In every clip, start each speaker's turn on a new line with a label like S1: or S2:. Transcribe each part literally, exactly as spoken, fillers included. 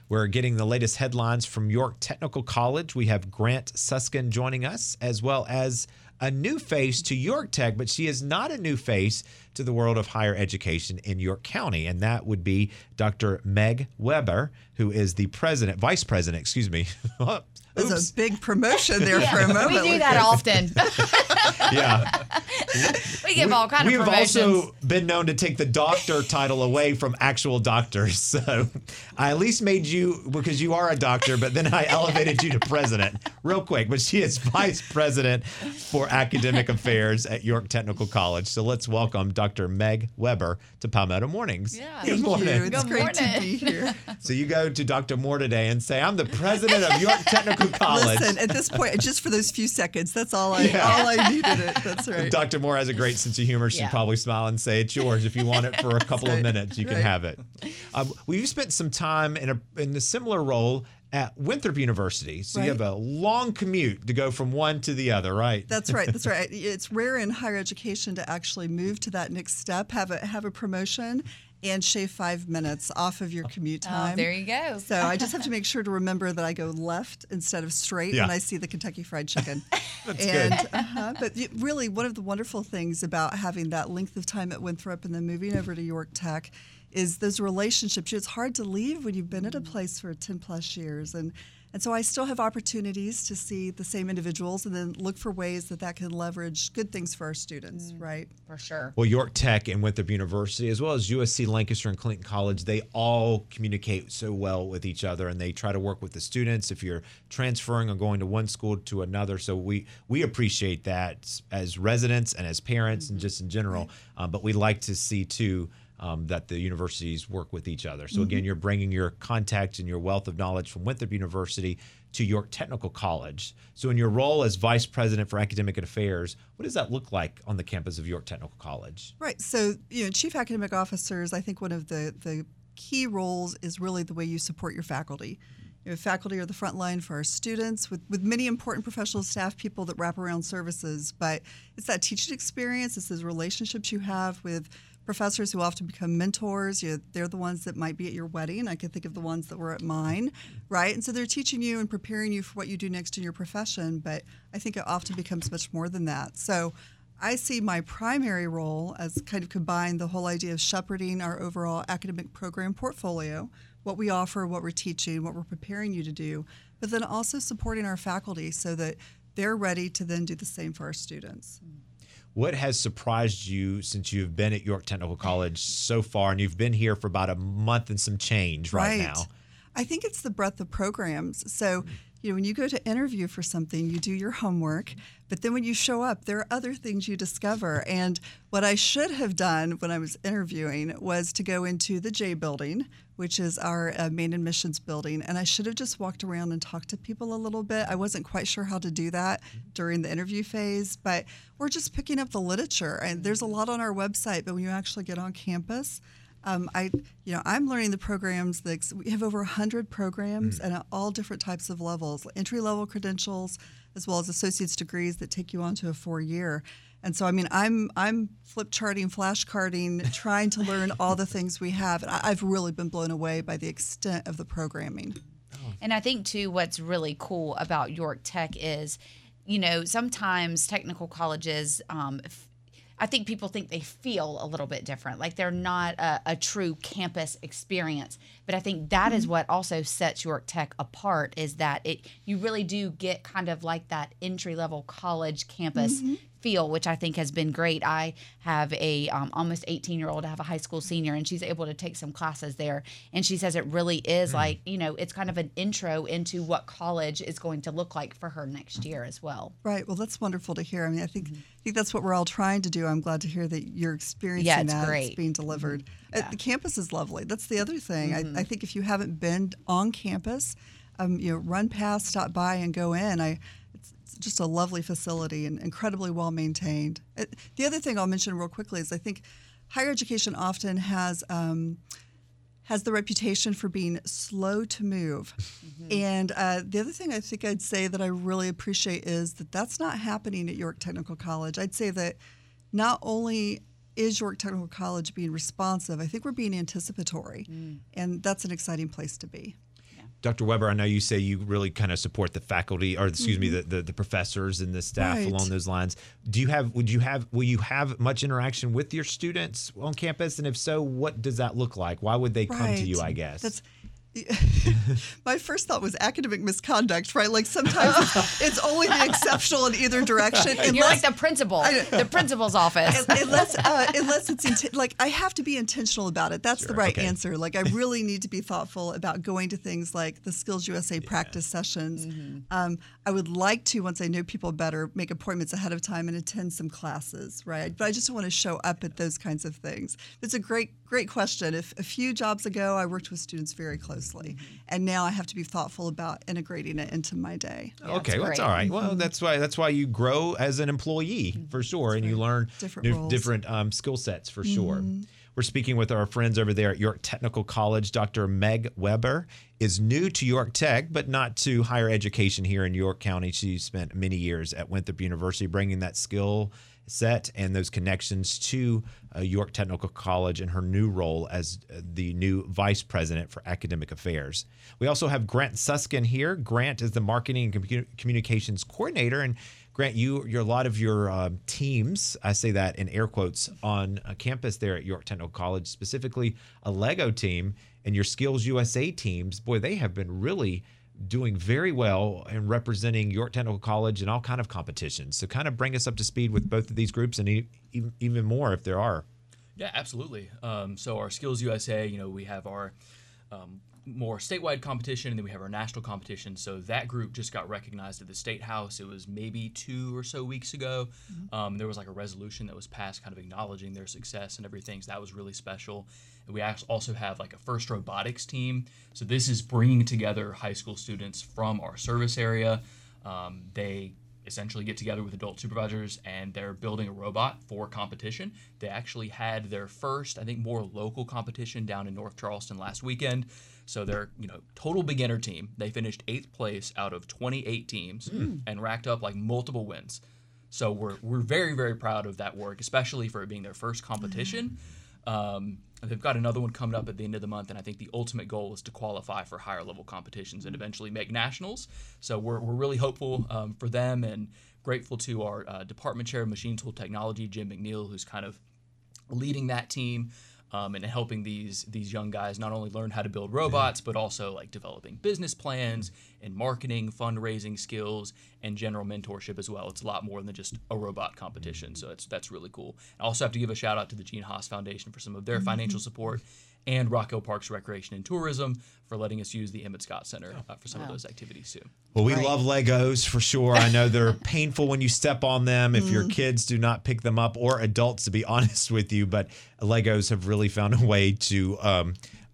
S1: We're getting the latest headlines from York Technical College. We have Grant Suskin joining us, as well as a new face to York Tech, but she is not a new face to the world of higher education in York County, and that would be Doctor Meg Weber, who is the president, vice president, excuse me.
S2: There's a big promotion there yeah, for a moment.
S3: We do that often.
S1: Yeah.
S3: We give all kinds
S1: we
S3: of promotions.
S1: We have also been known to take the doctor title away from actual doctors. So I at least made you, because you are a doctor, but then I elevated you to president real quick. But she is vice president for academic affairs at York Technical College. So let's welcome Doctor Meg Weber to Palmetto Mornings.
S3: Yeah.
S1: Good
S2: Thank
S1: morning.
S2: you. It's
S3: Good
S2: great
S3: morning.
S2: to be here.
S1: So you go to Doctor Moore today and say, I'm the president of York Technical College.
S2: Listen, at this point, just for those few seconds, that's all I
S1: Yeah.
S2: all I needed it. That's right.
S1: Doctor Moore has a great sense of humor. She'd
S3: Yeah.
S1: probably smile and say, it's yours. If you want it for a couple
S2: right.
S1: of minutes, you can
S2: Right.
S1: have it. Um, well, you've spent some time in a, in a similar role at Winthrop University. So
S2: Right.
S1: you have a long commute to go from one to the other, right?
S2: That's right. That's right. It's rare in higher education to actually move to that next step, have a have a promotion, and shave five minutes off of your commute time.
S3: Oh, there you go.
S2: So I just have to make sure to remember that I go left instead of straight
S1: Yeah.
S2: when I see the Kentucky Fried Chicken.
S1: That's
S2: and,
S1: good.
S2: Uh-huh, but y- really, one of the wonderful things about having that length of time at Winthrop and then moving over to York Tech is those relationships. It's hard to leave when you've been at a place for ten plus years. And And so I still have opportunities to see the same individuals and then look for ways that that can leverage good things for our students, mm, right?
S3: For sure.
S1: Well, York Tech and Winthrop University, as well as U S C Lancaster and Clinton College, they all communicate so well with each other, and they try to work with the students if you're transferring or going to one school to another. So we we appreciate that as residents and as parents, mm-hmm. and just in general. Right. Um, but we like to see, too, Um, that the universities work with each other. So again, you're bringing your contacts and your wealth of knowledge from Winthrop University to York Technical College. So in your role as Vice President for Academic Affairs, what does that look like on the campus of York Technical College?
S2: Right. So, you know, Chief Academic Officers, I think one of the, the key roles is really the way you support your faculty. You know, faculty are the front line for our students with, with many important professional staff people that wrap around services. But it's that teaching experience, it's those relationships you have with professors who often become mentors. You know, they're the ones that might be at your wedding. I can think of the ones that were at mine, right? And so they're teaching you and preparing you for what you do next in your profession, but I think it often becomes much more than that. So I see my primary role as kind of combine the whole idea of shepherding our overall academic program portfolio, what we offer, what we're teaching, what we're preparing you to do, but then also supporting our faculty so that they're ready to then do the same for our students.
S1: What has surprised you since you've been at York Technical College so far, and you've been here for about a month and some change right,
S2: right.
S1: now?
S2: I think it's the breadth of programs. So, you know, when you go to interview for something, you do your homework, but then when you show up, there are other things you discover. And what I should have done when I was interviewing was to go into the J building, which is our uh, main admissions building, and I should have just walked around and talked to people a little bit. I wasn't quite sure how to do that during the interview phase, but we're just picking up the literature. And there's a lot on our website, but when you actually get on campus, Um, I, you know, I'm learning the programs. That we have over one hundred programs, mm. and at all different types of levels, entry-level credentials, as well as associate's degrees that take you on to a four-year. And so, I mean, I'm I'm flip charting, flashcarding, trying to learn all the things we have. And I, I've really been blown away by the extent of the programming.
S3: And I think, too, what's really cool about York Tech is, you know, sometimes technical colleges, um, f- I think people think they feel a little bit different, like they're not a, a true campus experience. But I think that mm-hmm. is what also sets York Tech apart, is that it you really do get kind of like that entry-level college campus mm-hmm. feel, which I think has been great. I have a um, almost eighteen-year-old. I have a high school senior, and she's able to take some classes there. And she says it really is mm-hmm. like, you know, it's kind of an intro into what college is going to look like for her next year as well.
S2: Right. Well, that's wonderful to hear. I mean, I think mm-hmm. I think that's what we're all trying to do. I'm glad to hear that you're experiencing
S3: yeah, it's
S2: that.
S3: Great.
S2: It's being delivered.
S3: Mm-hmm. Yeah.
S2: Uh, the campus is lovely. That's the other thing.
S3: Mm-hmm.
S2: I, I think if you haven't been on campus, um, you know, run past, stop by, and go in. I it's, it's just a lovely facility and incredibly well maintained. Uh, the other thing I'll mention real quickly is I think higher education often has um, has the reputation for being slow to move. Mm-hmm. And uh, the other thing I think I'd say that I really appreciate is that that's not happening at York Technical College. I'd say that not only is York Technical College being responsive, I think we're being anticipatory. Mm. And that's an exciting place to be.
S3: Yeah.
S1: Doctor Weber, I know you say you really kind of support the faculty, or excuse mm-hmm. me, the, the the professors and the staff right. along those lines. Do you have? Would you have? Will you have much interaction with your students on campus? And if so, what does that look like? Why would they come
S2: right.
S1: to you? I guess.
S2: That's- My first thought was academic misconduct, right? Like sometimes it's, it's only the exceptional in either direction.
S3: Unless, You're like the principal, the principal's office.
S2: Unless, uh, unless it's inten- like I have to be intentional about it. That's sure, the right okay. answer. Like I really need to be thoughtful about going to things like the Skills U S A yeah. practice sessions. Mm-hmm. Um, I would like to, once I know people better, make appointments ahead of time and attend some classes, right? But I just want to show up at those kinds of things. It's a great, great question. If a few jobs ago, I worked with students very closely. And now I have to be thoughtful about integrating it into my day.
S1: Yeah, okay, well, that's all right. Well, that's why that's why you grow as an employee for sure, that's and right. you learn different new, different um, skill sets for sure. Mm-hmm. We're speaking with our friends over there at York Technical College. Doctor Meg Weber is new to York Tech, but not to higher education here in York County. She spent many years at Winthrop University, bringing that skill set and those connections to uh, York Technical College in her new role as uh, the new Vice President for Academic Affairs. We also have Grant Suskin here. Grant is the Marketing and Commu- Communications Coordinator. And Grant, you, you're a lot of your uh, teams, I say that in air quotes, on a campus there at York Technical College, specifically a Lego team and your Skills U S A teams. Boy, they have been really doing very well in representing York Technical College in all kind of competitions. So kind of bring us up to speed with both of these groups and e- even, even more if there are.
S4: Yeah, absolutely. Um, so our Skills U S A, you know, we have our um, more statewide competition, and then we have our national competition. So that group just got recognized at the State House. It was maybe two or so weeks ago. Mm-hmm. Um, there was like a resolution that was passed kind of acknowledging their success and everything. So that was really special. And we also have like a FIRST Robotics team. So this is bringing together high school students from our service area. Um, they essentially get together with adult supervisors, and they're building a robot for competition. They actually had their first, I think, more local competition down in North Charleston last weekend. So they're, you know, total beginner team. They finished eighth place out of twenty-eight teams mm. and racked up like multiple wins. So we're we're very, very proud of that work, especially for it being their first competition. Mm. Um, they've got another one coming up at the end of the month, and I think the ultimate goal is to qualify for higher level competitions and eventually make nationals. So we're we're really hopeful um, for them, and grateful to our uh, department chair of machine tool technology, Jim McNeil, who's kind of leading that team. Um, and helping these these young guys not only learn how to build robots, but also like developing business plans and marketing, fundraising skills, and general mentorship as well. It's a lot more than just a robot competition, so that's that's really cool. I also have to give a shout out to the Gene Haas Foundation for some of their financial support, and Rock Hill Parks Recreation and Tourism for letting us use the Emmett Scott Center uh, for some wow. of those activities too.
S1: Well, we right. love Legos for sure. I know they're painful when you step on them if mm. your kids do not pick them up, or adults, to be honest with you, but Legos have really found a way to um,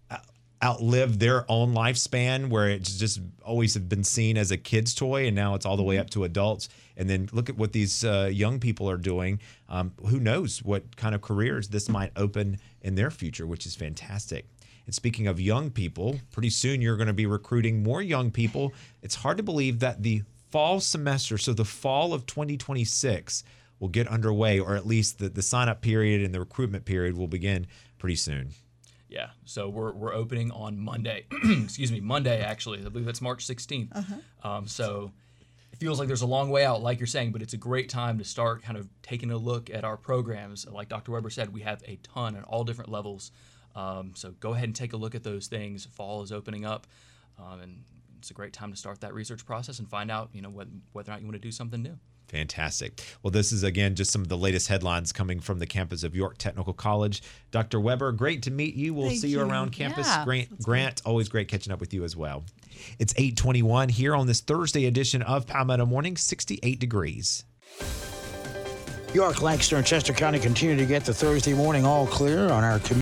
S1: outlive their own lifespan, where it's just always have been seen as a kid's toy, and now it's all the way up to adults. And then look at what these uh, young people are doing. Um, who knows what kind of careers this might open in their future, which is fantastic. And speaking of young people, pretty soon you're going to be recruiting more young people. It's hard to believe that the fall semester, so the fall of twenty twenty-six, will get underway, or at least the, the sign-up period and the recruitment period will begin pretty soon.
S4: Yeah, so we're we're opening on Monday. Excuse me, Monday actually. I believe that's March sixteenth. Uh-huh. Um, so it feels like there's a long way out, like you're saying, but it's a great time to start kind of taking a look at our programs. Like Doctor Weber said, we have a ton at all different levels. Um, so go ahead and take a look at those things. Fall is opening up, um, and it's a great time to start that research process and find out, you know, whether, whether or not you want to do something new.
S1: Fantastic. Well, this is, again, just some of the latest headlines coming from the campus of York Technical College. Doctor Weber, great to meet you. We'll
S2: Thank
S1: see you,
S2: you
S1: around campus.
S3: Yeah.
S1: Grant, Grant, always great catching up with you as well. It's eight twenty-one here on this Thursday edition of Palmetto Morning, sixty-eight degrees.
S5: York, Lancaster, and Chester County continue to get the Thursday morning all clear on our community.